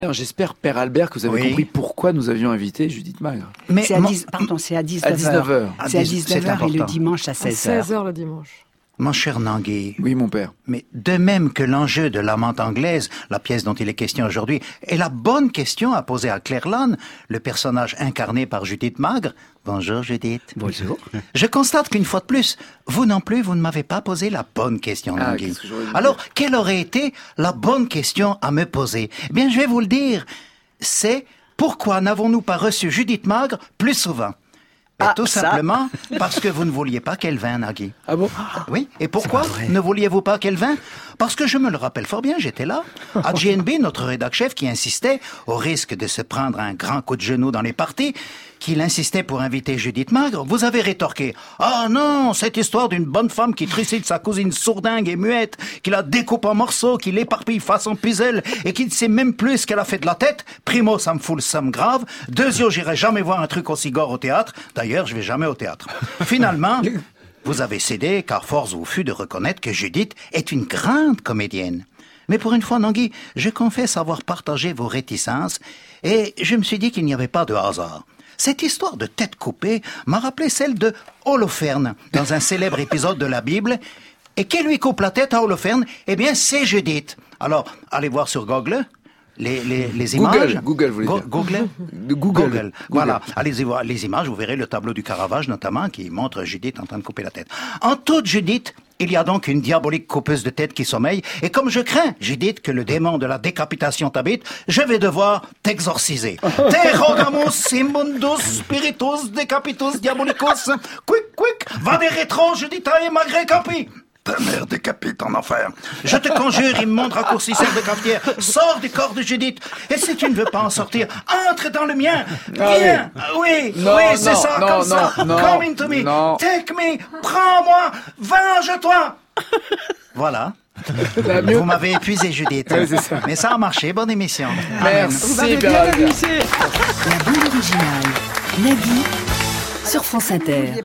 Alors, j'espère, Père Albert, que vous avez compris pourquoi nous avions invité Judith Magre. Mais c'est à 19h. À 19h. C'est à 19h et le dimanche à 16h. À 16h le dimanche. Mon cher Nangui. Oui, mon père. Mais de même que l'enjeu de l'amante anglaise, la pièce dont il est question aujourd'hui, est la bonne question à poser à Claire Lannes, le personnage incarné par Judith Magre. Bonjour Judith. Bonjour. Je constate qu'une fois de plus, vous non plus, vous ne m'avez pas posé la bonne question, Nangui. Alors, quelle aurait été la bonne question à me poser? Eh bien, je vais vous le dire. C'est pourquoi n'avons-nous pas reçu Judith Magre plus souvent? Tout simplement parce que vous ne vouliez pas qu'elle vînt, Nagui. Ah bon? Oui. Et pourquoi ne vouliez-vous pas qu'elle vînt? Parce que je me le rappelle fort bien, j'étais là. À GNB, notre rédac-chef qui insistait, au risque de se prendre un grand coup de genou dans les parties, qu'il insistait pour inviter Judith Magre, vous avez rétorqué. Ah non, cette histoire d'une bonne femme qui trucide sa cousine sourdingue et muette, qui la découpe en morceaux, qui l'éparpille façon puzzle et qui ne sait même plus ce qu'elle a fait de la tête. Primo, ça me fout le somme grave. Deuxio, j'irai jamais voir un truc aussi gore au théâtre. D'ailleurs, je vais jamais au théâtre. Finalement, vous avez cédé car force vous fut de reconnaître que Judith est une grande comédienne. Mais pour une fois, Nangui, je confesse avoir partagé vos réticences et je me suis dit qu'il n'y avait pas de hasard. Cette histoire de tête coupée m'a rappelé celle de Holoferne dans un célèbre épisode de la Bible. Et qui lui coupe la tête à Holoferne? Eh bien, c'est Judith. Alors, allez voir sur Google les images. Google, vous voulez dire. Google. Voilà, allez-y voir les images, vous verrez le tableau du Caravage notamment qui montre Judith en train de couper la tête. En toute Judith, il y a donc une diabolique coupeuse de tête qui sommeille, et comme je crains, Judith, que le démon de la décapitation t'habite, je vais devoir t'exorciser. Te rogamus immundus spiritus decapitus diabolicus, quick, va des rétros, Judithae magre capi. Ta mère décapite en enfer. Je te conjure, immonde raccourcisseur de cafetière, sors du corps de Judith. Et si tu ne veux pas en sortir, entre dans le mien. Viens. Oui, c'est ça, comme ça. Come into me. Non. Take me. Prends-moi. Venge-toi. Voilà. Vous m'avez épuisé, Judith. Oui, c'est ça. Mais ça a marché. Bonne émission. Merci, Père Albert. La bande originale. Nagui sur France Inter.